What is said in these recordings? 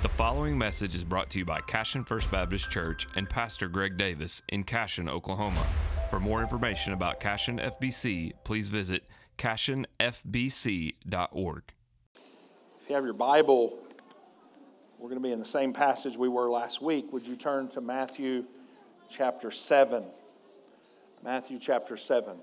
The following message is brought to you by Cashion First Baptist Church and Pastor Greg Davis in Cashion, Oklahoma. For more information about Cashion FBC, please visit cashionfbc.org. If you have your Bible, we're going to be in the same passage we were last week. Would you turn to Matthew chapter 7? Matthew chapter 7.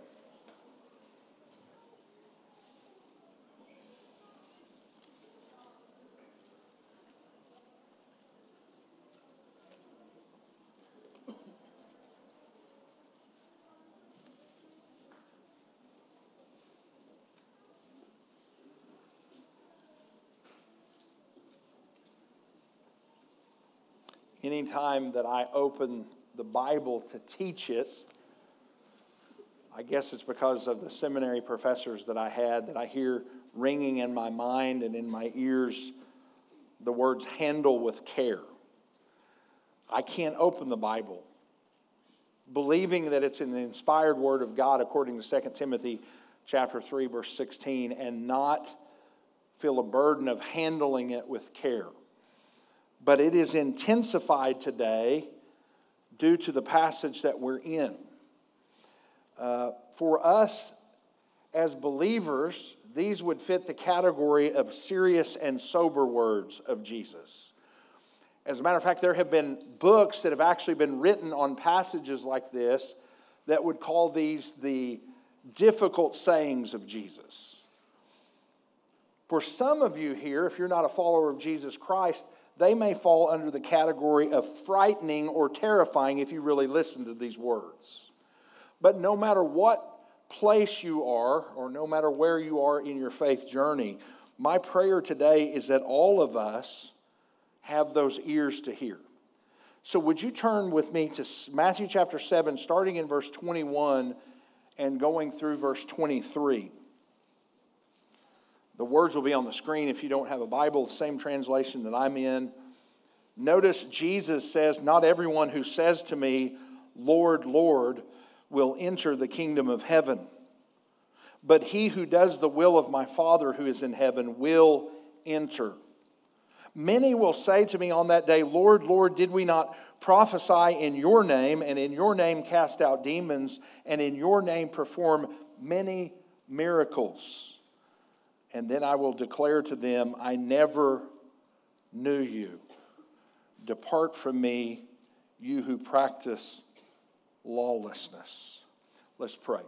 Anytime that I open the Bible to teach it, I guess it's because of the seminary professors that I had, that I hear ringing in my mind and in my ears the words handle with care. I can't open the Bible believing that it's an inspired word of God according to 2 Timothy chapter 3 verse 16 and not feel a burden of handling it with care. But it is intensified today due to the passage that we're in. For us as believers, these would fit the category of serious and sober words of Jesus. As a matter of fact, there have been books that have actually been written on passages like this that would call these the difficult sayings of Jesus. For some of you here, if you're not a follower of Jesus Christ, they may fall under the category of frightening or terrifying if you really listen to these words. But no matter what place you are, or no matter where you are in your faith journey, my prayer today is that all of us have those ears to hear. So would you turn with me to Matthew chapter 7, starting in verse 21 and going through verse 23. The words will be on the screen if you don't have a Bible, the same translation that I'm in. Notice Jesus says, "Not everyone who says to me, 'Lord, Lord,' will enter the kingdom of heaven, but he who does the will of my Father who is in heaven will enter. Many will say to me on that day, 'Lord, Lord, did we not prophesy in your name, and in your name cast out demons, and in your name perform many miracles?' And then I will declare to them, 'I never knew you. Depart from me, you who practice lawlessness.'" Let's pray.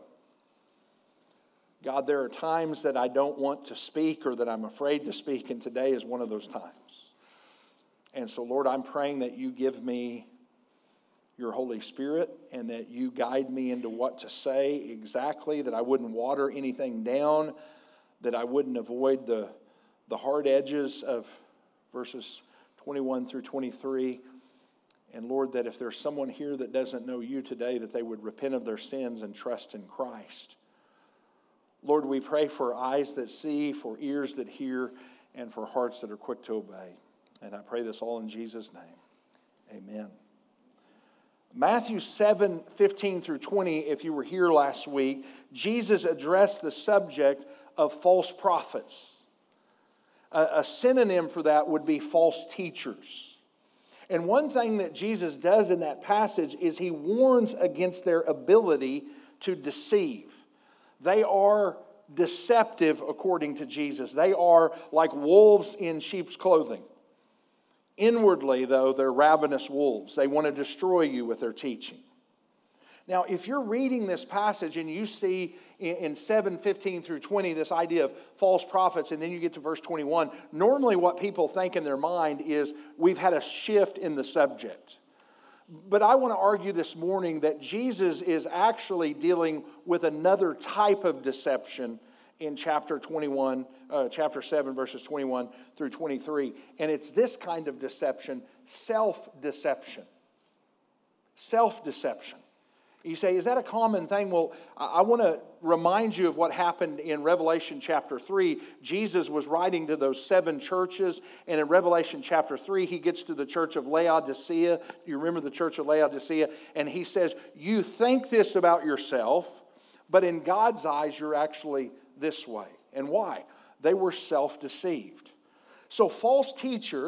God, there are times that I don't want to speak or that I'm afraid to speak, and today is one of those times. And so, Lord, I'm praying that you give me your Holy Spirit and that you guide me into what to say exactly, that I wouldn't water anything down, that I wouldn't avoid the hard edges of verses 21 through 23. And Lord, that if there's someone here that doesn't know you today, that they would repent of their sins and trust in Christ. Lord, we pray for eyes that see, for ears that hear, and for hearts that are quick to obey. And I pray this all in Jesus' name. Amen. Matthew 7, 15 through 20, if you were here last week, Jesus addressed the subject of false prophets. A synonym for that would be false teachers. And one thing that Jesus does in that passage is he warns against their ability to deceive. They are deceptive according to Jesus. They are like wolves in sheep's clothing. Inwardly, though, they're ravenous wolves. They want to destroy you with their teaching. Now, if you're reading this passage and you see in 7:15 through 20 this idea of false prophets, and then you get to verse 21, normally what people think in their mind is we've had a shift in the subject. But I want to argue this morning that Jesus is actually dealing with another type of deception in chapter 7, verses 21 through 23. And it's this kind of deception, self-deception. Self-deception. You say, is that a common thing? Well, I want to remind you of what happened in Revelation chapter 3. Jesus was writing to those 7 churches, and in Revelation chapter 3, he gets to the church of Laodicea. You remember the church of Laodicea? And he says, you think this about yourself, but in God's eyes, you're actually this way. And why? They were self-deceived. So false teachers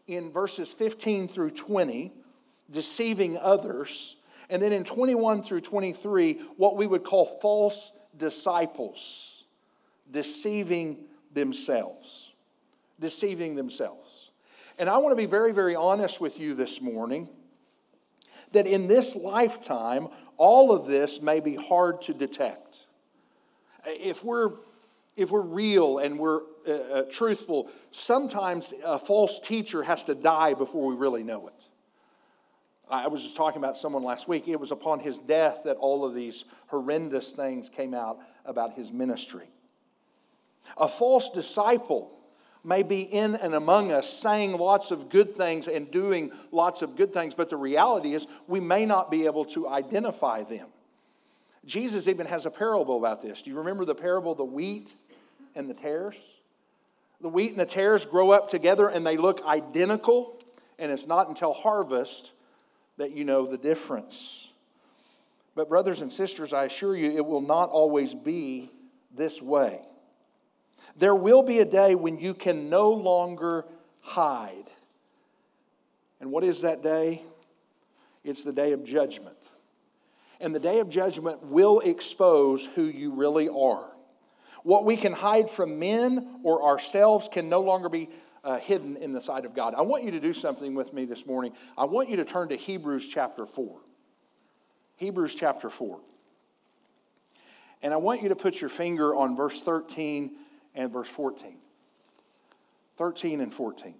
in verses 15 through 20, deceiving others. And then in 21 through 23, what we would call false disciples, deceiving themselves. Deceiving themselves. And I want to be very, very honest with you this morning that in this lifetime, all of this may be hard to detect. If we're real and we're truthful, sometimes a false teacher has to die before we really know it. I was just talking about someone last week. It was upon his death that all of these horrendous things came out about his ministry. A false disciple may be in and among us saying lots of good things and doing lots of good things, but the reality is we may not be able to identify them. Jesus even has a parable about this. Do you remember the parable of the wheat and the tares? The wheat and the tares grow up together and they look identical, and it's not until harvest that you know the difference. But brothers and sisters, I assure you, it will not always be this way. There will be a day when you can no longer hide. And what is that day? It's the day of judgment. And the day of judgment will expose who you really are. What we can hide from men or ourselves can no longer be hidden in the sight of God. I want you to do something with me this morning. I want you to turn to Hebrews chapter 4. Hebrews chapter 4. And I want you to put your finger on verse 13 and verse 14. 13 and 14.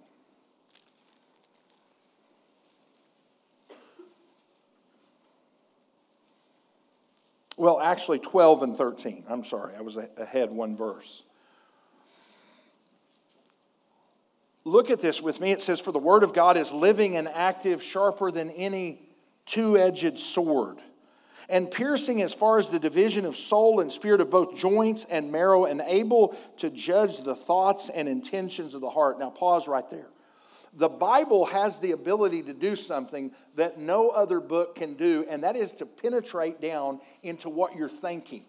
Well, actually 12 and 13. I'm sorry, I was ahead one verse. Look at this with me. It says, "For the word of God is living and active, sharper than any two-edged sword, and piercing as far as the division of soul and spirit, of both joints and marrow, and able to judge the thoughts and intentions of the heart." Now pause right there. The Bible has the ability to do something that no other book can do, and that is to penetrate down into what you're thinking.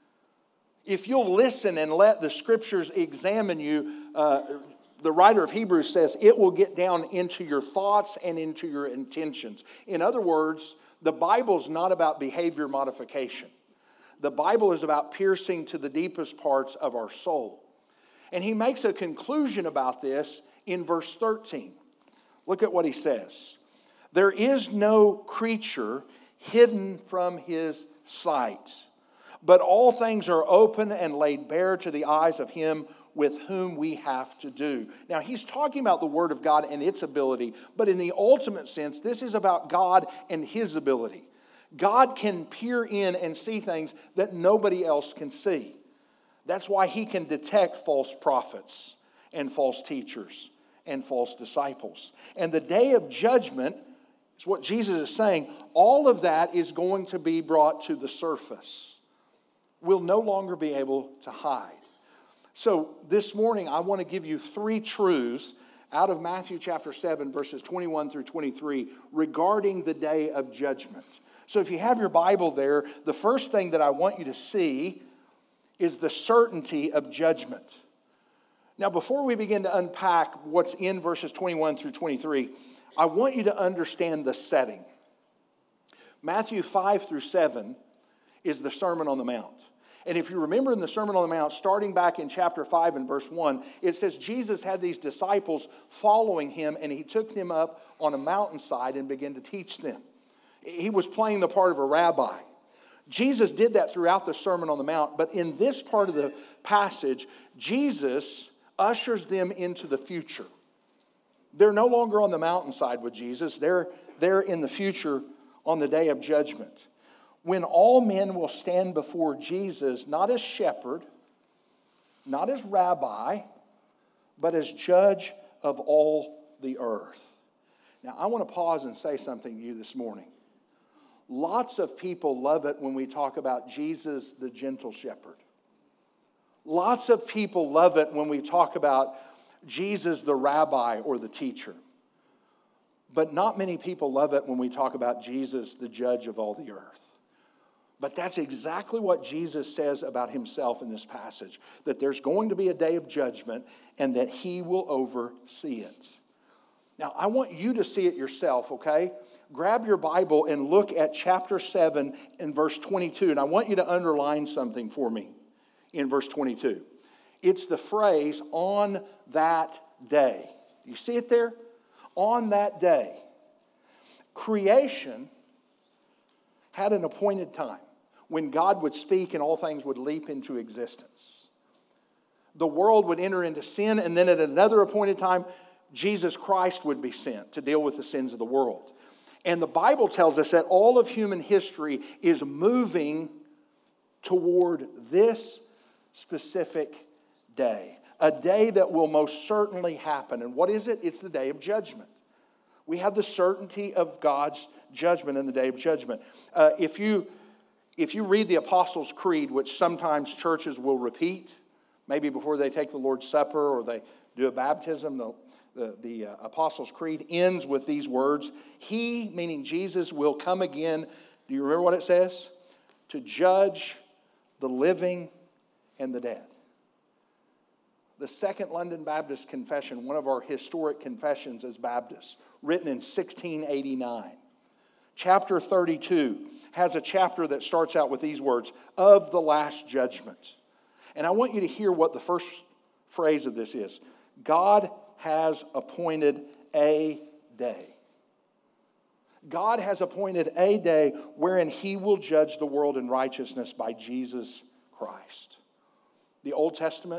If you'll listen and let the Scriptures examine you, the writer of Hebrews says it will get down into your thoughts and into your intentions. In other words, the Bible's not about behavior modification. The Bible is about piercing to the deepest parts of our soul. And he makes a conclusion about this in verse 13. Look at what he says. "There is no creature hidden from his sight, but all things are open and laid bare to the eyes of him with whom we have to do." Now, he's talking about the Word of God and its ability, but in the ultimate sense, this is about God and His ability. God can peer in and see things that nobody else can see. That's why He can detect false prophets and false teachers and false disciples. And the day of judgment is what Jesus is saying. All of that is going to be brought to the surface. We'll no longer be able to hide. So this morning, I want to give you 3 truths out of Matthew chapter 7, verses 21 through 23, regarding the day of judgment. So if you have your Bible there, the first thing that I want you to see is the certainty of judgment. Now, before we begin to unpack what's in verses 21 through 23, I want you to understand the setting. Matthew 5 through 7 is the Sermon on the Mount. And if you remember in the Sermon on the Mount, starting back in chapter 5 and verse 1, it says Jesus had these disciples following him, and he took them up on a mountainside and began to teach them. He was playing the part of a rabbi. Jesus did that throughout the Sermon on the Mount, but in this part of the passage, Jesus ushers them into the future. They're no longer on the mountainside with Jesus. They're in the future on the day of judgment, when all men will stand before Jesus, not as shepherd, not as rabbi, but as judge of all the earth. Now, I want to pause and say something to you this morning. Lots of people love it when we talk about Jesus, the gentle shepherd. Lots of people love it when we talk about Jesus, the rabbi or the teacher. But not many people love it when we talk about Jesus, the judge of all the earth. But that's exactly what Jesus says about himself in this passage, that there's going to be a day of judgment and that he will oversee it. Now, I want you to see it yourself, okay? Grab your Bible and look at chapter 7 and verse 22. And I want you to underline something for me in verse 22. It's the phrase, on that day. You see it there? On that day. Creation had an appointed time when God would speak and all things would leap into existence. The world would enter into sin, and then at another appointed time, Jesus Christ would be sent to deal with the sins of the world. And the Bible tells us that all of human history is moving toward this specific day. A day that will most certainly happen. And what is it? It's the day of judgment. We have the certainty of God's judgment in the day of judgment. If you read the Apostles' Creed, which sometimes churches will repeat, maybe before they take the Lord's Supper or they do a baptism, the Apostles' Creed ends with these words, He, meaning Jesus, will come again. Do you remember what it says? To judge the living and the dead. The Second London Baptist Confession, one of our historic confessions as Baptists, written in 1689. Chapter 32 has a chapter that starts out with these words, of the last judgment. And I want you to hear what the first phrase of this is. God has appointed a day. God has appointed a day wherein He will judge the world in righteousness by Jesus Christ. The Old Testament,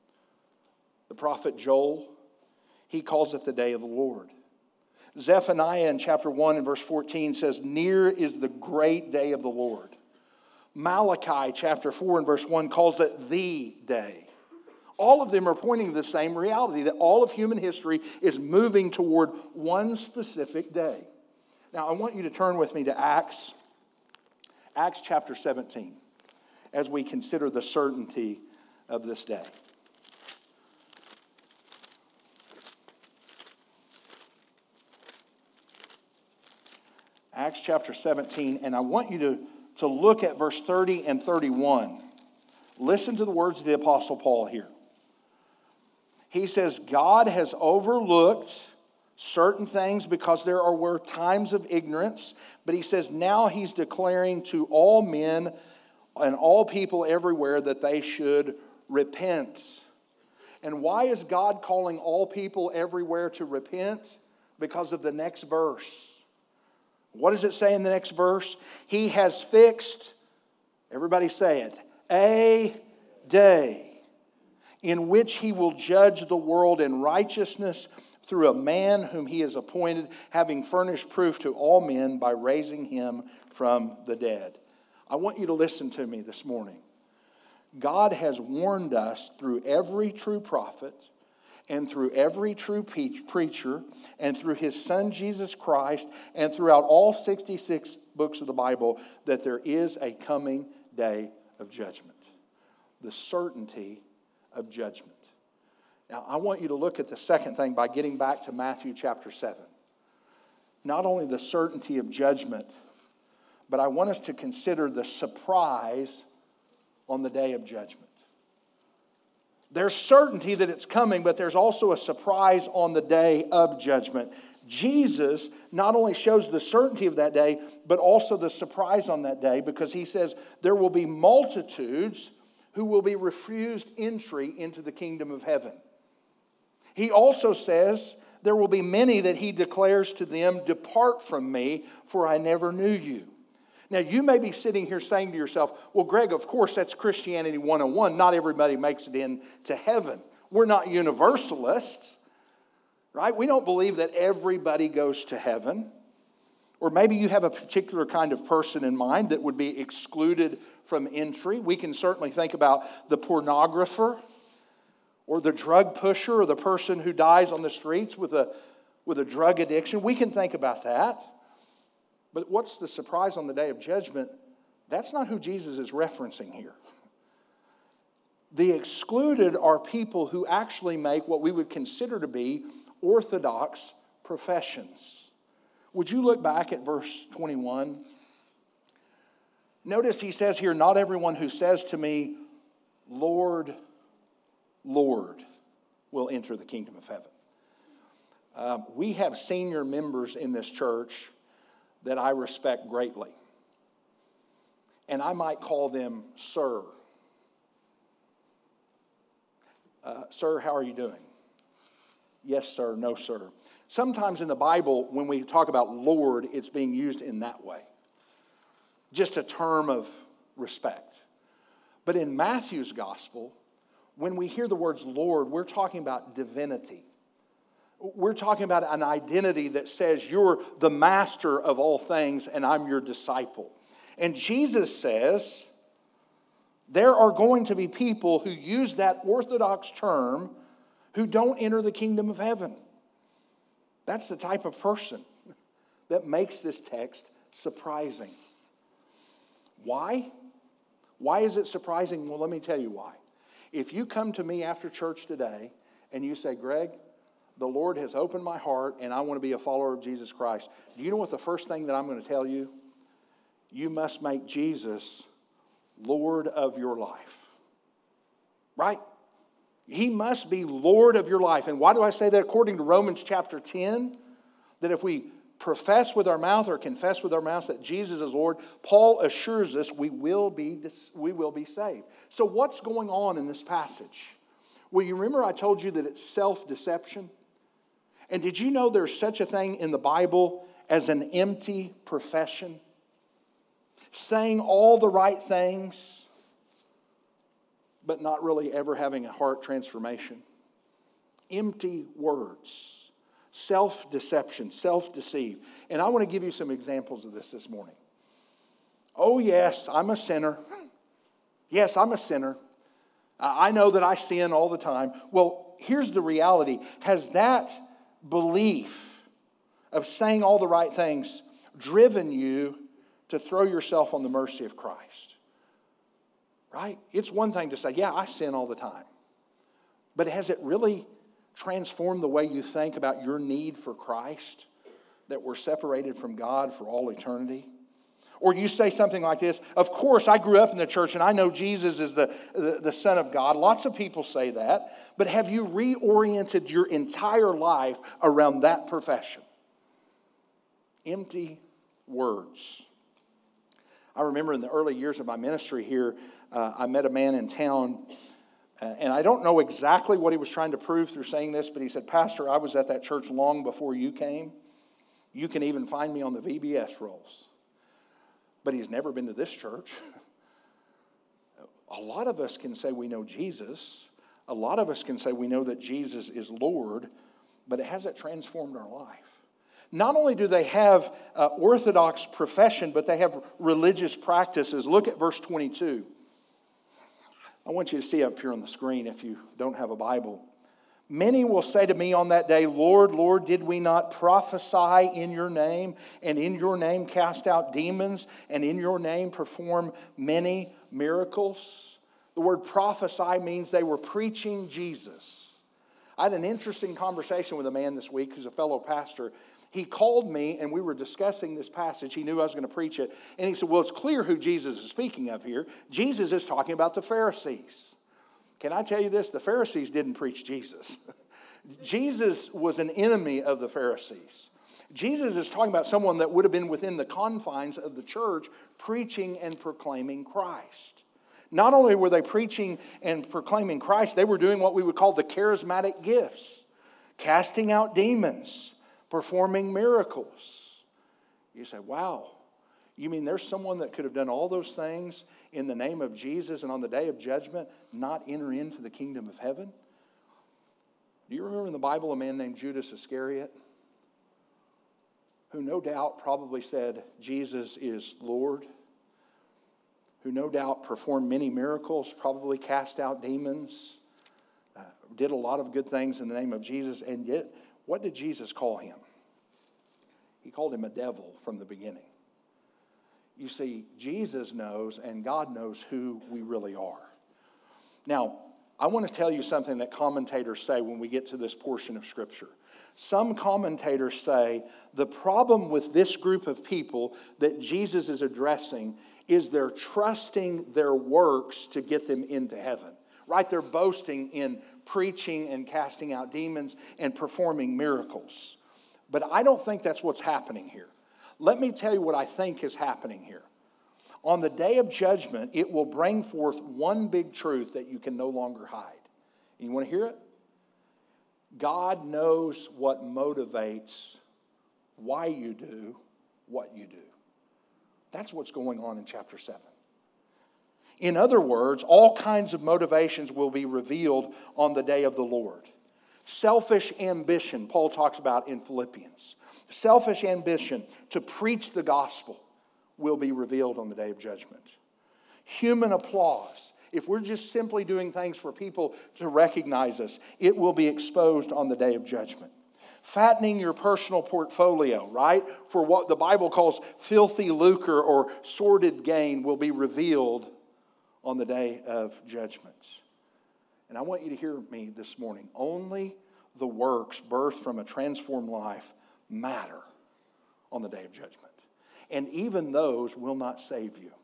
the prophet Joel, he calls it the day of the Lord. Zephaniah in chapter 1 and verse 14 says, near is the great day of the Lord. Malachi chapter 4 and verse 1 calls it the day. All of them are pointing to the same reality, that all of human history is moving toward one specific day. Now, I want you to turn with me to Acts chapter 17, as we consider the certainty of this day. Acts chapter 17, and I want you to look at verse 30 and 31. Listen to the words of the Apostle Paul here. He says, God has overlooked certain things because there were times of ignorance, but he says now he's declaring to all men and all people everywhere that they should repent. And why is God calling all people everywhere to repent? Because of the next verse. What does it say in the next verse? He has fixed, everybody say it, a day in which he will judge the world in righteousness through a man whom he has appointed, having furnished proof to all men by raising him from the dead. I want you to listen to me this morning. God has warned us through every true prophet and through every true preacher and through his Son Jesus Christ and throughout all 66 books of the Bible that there is a coming day of judgment. The certainty of judgment. Now, I want you to look at the second thing by getting back to Matthew chapter 7. Not only the certainty of judgment, but I want us to consider the surprise on the day of judgment. There's certainty that it's coming, but there's also a surprise on the day of judgment. Jesus not only shows the certainty of that day, but also the surprise on that day, because he says there will be multitudes who will be refused entry into the kingdom of heaven. He also says there will be many that he declares to them, depart from me, for I never knew you. Now, you may be sitting here saying to yourself, well, Greg, of course, that's Christianity 101. Not everybody makes it into heaven. We're not universalists, right? We don't believe that everybody goes to heaven. Or maybe you have a particular kind of person in mind that would be excluded from entry. We can certainly think about the pornographer or the drug pusher or the person who dies on the streets with a drug addiction. We can think about that. But what's the surprise on the day of judgment? That's not who Jesus is referencing here. The excluded are people who actually make what we would consider to be orthodox professions. Would you look back at verse 21? Notice he says here, not everyone who says to me, Lord, Lord, will enter the kingdom of heaven. We have senior members in this church that I respect greatly. And I might call them sir. Sir, how are you doing? Yes, sir. No, sir. Sometimes in the Bible, when we talk about Lord, it's being used in that way. Just a term of respect. But in Matthew's gospel, when we hear the words Lord, we're talking about divinity. We're talking about an identity that says you're the master of all things and I'm your disciple. And Jesus says there are going to be people who use that orthodox term who don't enter the kingdom of heaven. That's the type of person that makes this text surprising. Why? Why is it surprising? Well, let me tell you why. If you come to me after church today and you say, Greg, the Lord has opened my heart and I want to be a follower of Jesus Christ, do you know what the first thing that I'm going to tell you? You must make Jesus Lord of your life. Right? He must be Lord of your life. And why do I say that? According to Romans chapter 10, that if we profess with our mouth or confess with our mouth that Jesus is Lord, Paul assures us we will be saved. So what's going on in this passage? Well, you remember I told you that it's self-deception? And did you know there's such a thing in the Bible as an empty profession? Saying all the right things, but not really ever having a heart transformation. Empty words. Self-deception, self-deceive. And I want to give you some examples of this morning. Oh yes, I'm a sinner. Yes, I'm a sinner. I know that I sin all the time. Well, here's the reality. Has that belief of saying all the right things driven you to throw yourself on the mercy of Christ? Right? It's one thing to say, yeah, I sin all the time. But has it really transformed the way you think about your need for Christ? That we're separated from God for all eternity? Or you say something like this, of course, I grew up in the church and I know Jesus is the Son of God. Lots of people say that. But have you reoriented your entire life around that profession? Empty words. I remember in the early years of my ministry here, I met a man in town, and I don't know exactly what he was trying to prove through saying this, but he said, Pastor, I was at that church long before you came. You can even find me on the VBS rolls. But he's never been to this church. A lot of us can say we know Jesus. A lot of us can say we know that Jesus is Lord, but it hasn't transformed our life. Not only do they have orthodox profession, but they have religious practices. Look at verse 22. I want you to see up here on the screen if you don't have a Bible. Many will say to me on that day, Lord, Lord, did we not prophesy in your name, and in your name cast out demons, and in your name perform many miracles? The word prophesy means they were preaching Jesus. I had an interesting conversation with a man this week who's a fellow pastor. He called me and we were discussing this passage. He knew I was going to preach it. And he said, well, it's clear who Jesus is speaking of here. Jesus is talking about the Pharisees. Can I tell you this? The Pharisees didn't preach Jesus. Jesus was an enemy of the Pharisees. Jesus is talking about someone that would have been within the confines of the church preaching and proclaiming Christ. Not only were they preaching and proclaiming Christ, they were doing what we would call the charismatic gifts. Casting out demons, performing miracles. You say, wow, you mean there's someone that could have done all those things in the name of Jesus and on the day of judgment not enter into the kingdom of heaven? Do you remember in the Bible a man named Judas Iscariot who no doubt probably said Jesus is Lord, who no doubt performed many miracles, probably cast out demons, did a lot of good things in the name of Jesus, and yet what did Jesus call him? He called him a devil from the beginning. You see, Jesus knows and God knows who we really are. Now, I want to tell you something that commentators say when we get to this portion of Scripture. Some commentators say the problem with this group of people that Jesus is addressing is they're trusting their works to get them into heaven. Right? They're boasting in preaching and casting out demons and performing miracles. But I don't think that's what's happening here. Let me tell you what I think is happening here. On the day of judgment, it will bring forth one big truth that you can no longer hide. You want to hear it? God knows what motivates why you do what you do. That's what's going on in chapter 7. In other words, all kinds of motivations will be revealed on the day of the Lord. Selfish ambition, Paul talks about in Philippians. Selfish ambition to preach the gospel will be revealed on the day of judgment. Human applause, if we're just simply doing things for people to recognize us, it will be exposed on the day of judgment. Fattening your personal portfolio, right, for what the Bible calls filthy lucre or sordid gain will be revealed on the day of judgment. And I want you to hear me this morning. Only the works birthed from a transformed life matter on the day of judgment. And even those will not save you.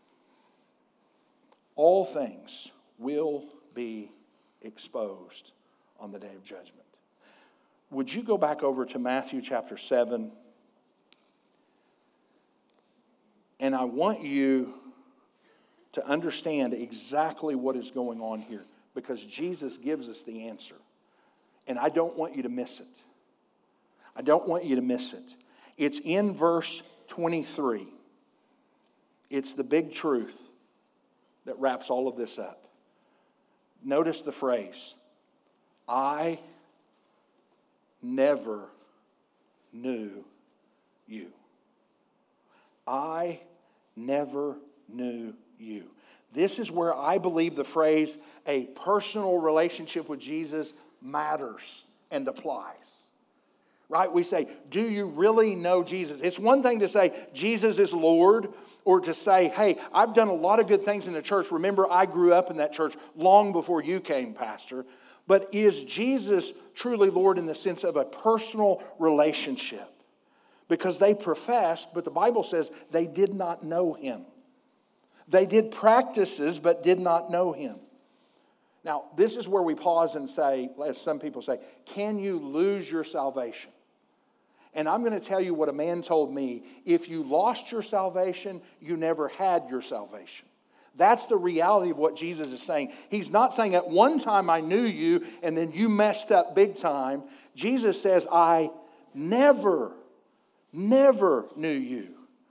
All things will be exposed on the day of judgment. Would you go back over to Matthew chapter 7? And I want you to understand exactly what is going on here, because Jesus gives us the answer. And I don't want you to miss it. I don't want you to miss it. It's in verse 23. It's the big truth that wraps all of this up. Notice the phrase, I never knew you. I never knew you. This is where I believe the phrase, a personal relationship with Jesus matters and applies. Right? We say, do you really know Jesus? It's one thing to say, Jesus is Lord, or to say, hey, I've done a lot of good things in the church. Remember, I grew up in that church long before you came, Pastor. But is Jesus truly Lord in the sense of a personal relationship? Because they professed, but the Bible says they did not know Him. They did practices, but did not know Him. Now, this is where we pause and say, as some people say, can you lose your salvation? And I'm going to tell you what a man told me. If you lost your salvation, you never had your salvation. That's the reality of what Jesus is saying. He's not saying at one time I knew you and then you messed up big time. Jesus says, I never knew you.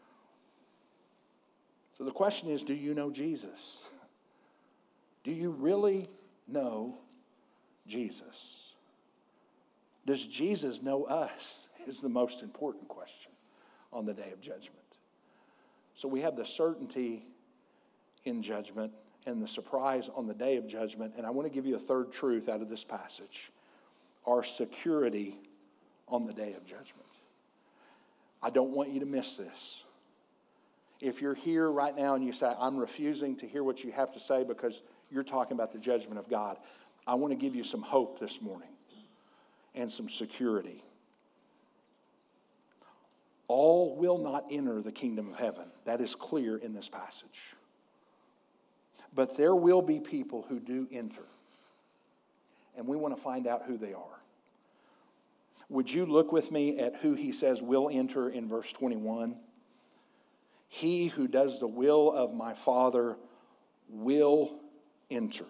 So the question is, do you know Jesus? Do you really know Jesus? Does Jesus know us? Is the most important question on the day of judgment. So we have the certainty in judgment and the surprise on the day of judgment. And I want to give you a third truth out of this passage. Our security on the day of judgment. I don't want you to miss this. If you're here right now and you say, I'm refusing to hear what you have to say because you're talking about the judgment of God, I want to give you some hope this morning and some security. All will not enter the kingdom of heaven. That is clear in this passage. But there will be people who do enter. And we want to find out who they are. Would you look with me at who he says will enter in verse 21? He who does the will of my Father will enter.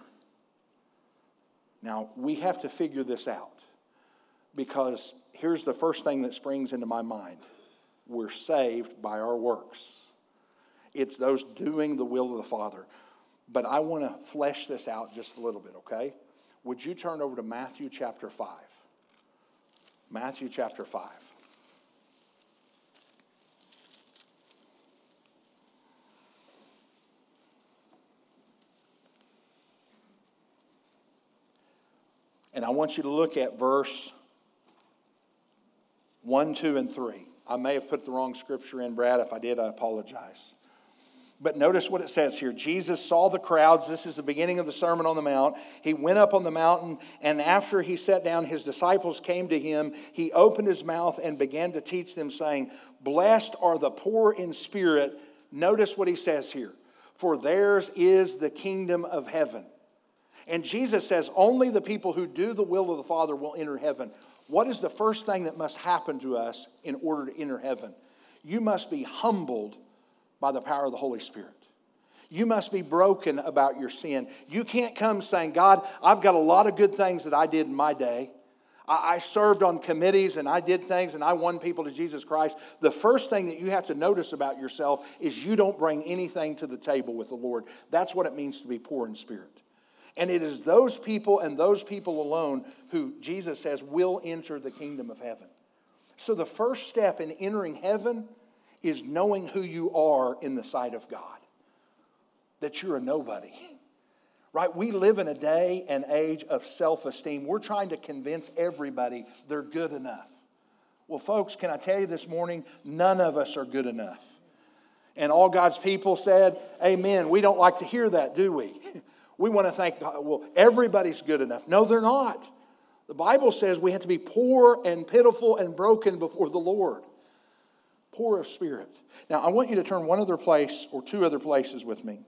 Now, we have to figure this out, because here's the first thing that springs into my mind. We're saved by our works. It's those doing the will of the Father. But I want to flesh this out just a little bit, okay? Would you turn over to Matthew chapter 5? Matthew chapter 5. And I want you to look at verse 1, 2, and 3. I may have put the wrong scripture in, Brad. If I did, I apologize. But notice what it says here. Jesus saw the crowds. This is the beginning of the Sermon on the Mount. He went up on the mountain, and after he sat down, his disciples came to him. He opened his mouth and began to teach them, saying, Blessed are the poor in spirit. Notice what he says here. For theirs is the kingdom of heaven. And Jesus says, only the people who do the will of the Father will enter heaven. What is the first thing that must happen to us in order to enter heaven? You must be humbled by the power of the Holy Spirit. You must be broken about your sin. You can't come saying, God, I've got a lot of good things that I did in my day. I served on committees and I did things and I won people to Jesus Christ. The first thing that you have to notice about yourself is you don't bring anything to the table with the Lord. That's what it means to be poor in spirit. And it is those people and those people alone who Jesus says will enter the kingdom of heaven. So the first step in entering heaven is knowing who you are in the sight of God. That you're a nobody. Right? We live in a day and age of self-esteem. We're trying to convince everybody they're good enough. Well, folks, can I tell you this morning, none of us are good enough. And all God's people said, amen. We don't like to hear that, do we? We want to think, well, everybody's good enough. No, they're not. The Bible says we have to be poor and pitiful and broken before the Lord. Poor of spirit. Now, I want you to turn one other place or two other places with me.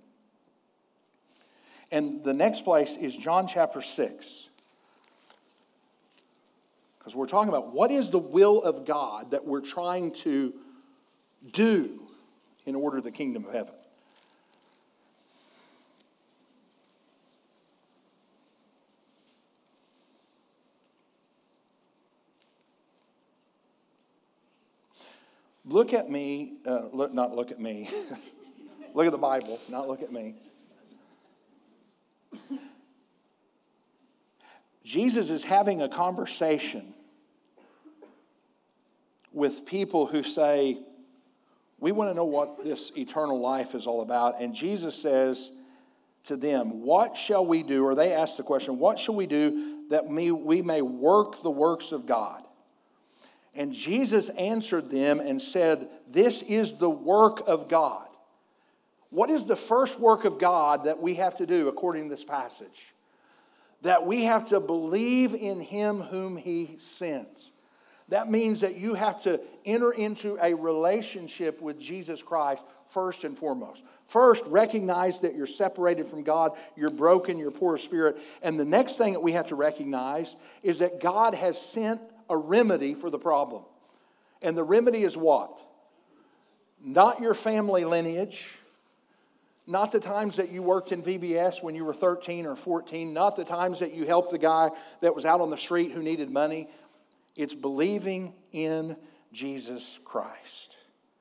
And the next place is John chapter 6. Because we're talking about what is the will of God that we're trying to do in order to the kingdom of heaven. Look at me, not look at me. Look at the Bible, not look at me. Jesus is having a conversation with people who say, we want to know what this eternal life is all about. And Jesus says to them, what shall we do? Or they ask the question, what shall we do that we may work the works of God? And Jesus answered them and said, this is the work of God. What is the first work of God that we have to do according to this passage? That we have to believe in Him whom He sends. That means that you have to enter into a relationship with Jesus Christ first and foremost. First, recognize that you're separated from God, you're broken, you're poor of spirit. And the next thing that we have to recognize is that God has sent a remedy for the problem. And the remedy is what? Not your family lineage. Not the times that you worked in VBS when you were 13 or 14. Not the times that you helped the guy that was out on the street who needed money. It's believing in Jesus Christ.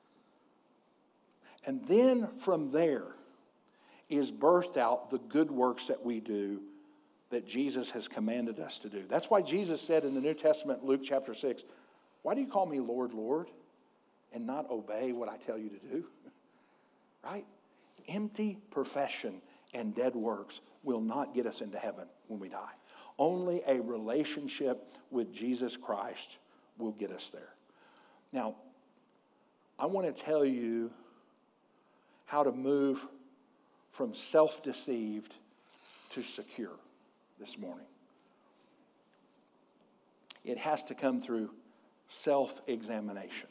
And then from there is birthed out the good works that we do that Jesus has commanded us to do. That's why Jesus said in the New Testament, Luke chapter 6, why do you call me Lord, Lord, and not obey what I tell you to do? Right? Empty profession and dead works will not get us into heaven when we die. Only a relationship with Jesus Christ will get us there. Now, I want to tell you how to move from self-deceived to secure this morning. It has to come through self-examination.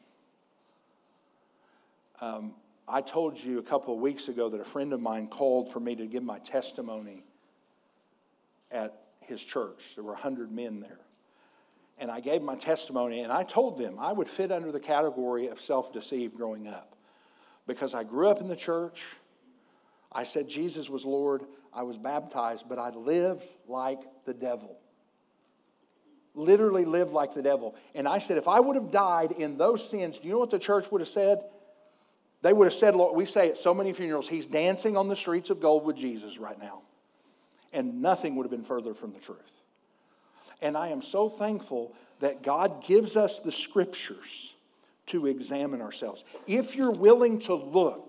I told you a couple of weeks ago that a friend of mine called for me to give my testimony at his church. There were 100 men there. And I gave my testimony, and I told them I would fit under the category of self-deceived growing up. Because I grew up in the church. I said Jesus was Lord. I was baptized, but I lived like the devil. Literally lived like the devil. And I said, if I would have died in those sins, do you know what the church would have said? They would have said, Lord, we say at so many funerals, he's dancing on the streets of gold with Jesus right now. And nothing would have been further from the truth. And I am so thankful that God gives us the scriptures to examine ourselves. If you're willing to look,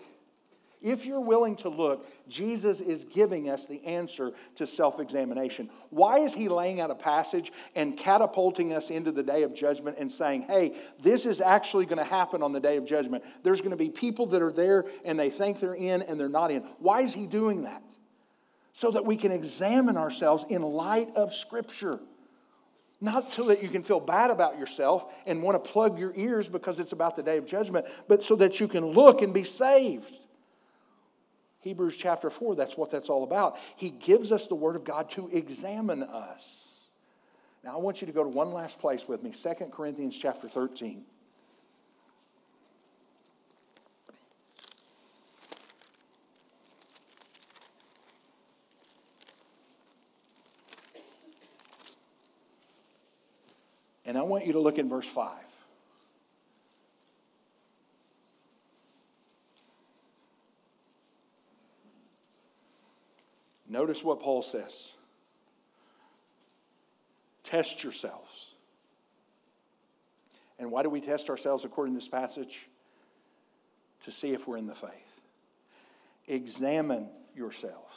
Jesus is giving us the answer to self-examination. Why is He laying out a passage and catapulting us into the day of judgment and saying, hey, this is actually going to happen on the day of judgment. There's going to be people that are there and they think they're in and they're not in. Why is He doing that? So that we can examine ourselves in light of Scripture. Not so that you can feel bad about yourself and want to plug your ears because it's about the day of judgment, but so that you can look and be saved. Hebrews chapter 4, that's what that's all about. He gives us the Word of God to examine us. Now, I want you to go to one last place with me, 2 Corinthians chapter 13. And I want you to look in verse 5. Notice what Paul says. Test yourselves. And why do we test ourselves according to this passage? To see if we're in the faith. Examine yourselves.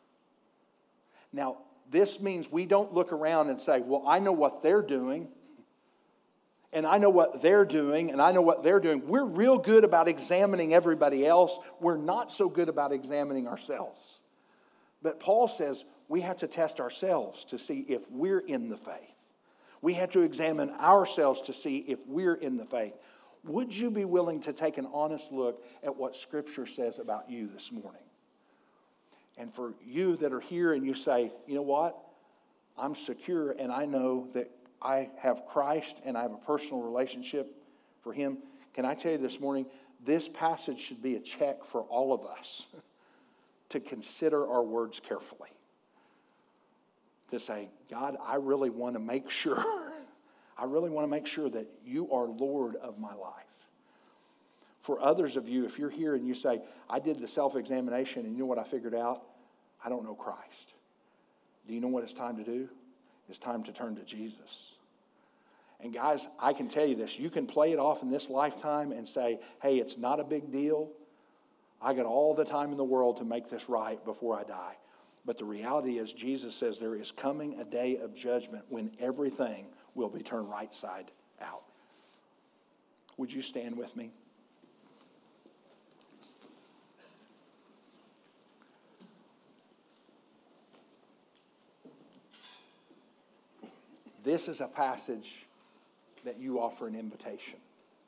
Now, this means we don't look around and say, well, I know what they're doing. And I know what they're doing, and I know what they're doing. We're real good about examining everybody else. We're not so good about examining ourselves. But Paul says we have to test ourselves to see if we're in the faith. We have to examine ourselves to see if we're in the faith. Would you be willing to take an honest look at what Scripture says about you this morning? And for you that are here and you say, you know what? I'm secure and I know that I have Christ and I have a personal relationship for Him. Can I tell you this morning, this passage should be a check for all of us to consider our words carefully. To say, God, I really want to make sure, that you are Lord of my life. For others of you, if you're here and you say, I did the self-examination and you know what I figured out? I don't know Christ. Do you know what it's time to do? It's time to turn to Jesus. And guys, I can tell you this. You can play it off in this lifetime and say, hey, it's not a big deal. I got all the time in the world to make this right before I die. But the reality is Jesus says there is coming a day of judgment when everything will be turned right side out. Would you stand with me? This is a passage that you offer an invitation.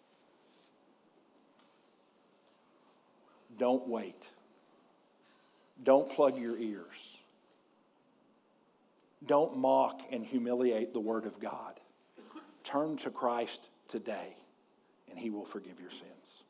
Don't wait. Don't plug your ears. Don't mock and humiliate the Word of God. Turn to Christ today, and He will forgive your sins.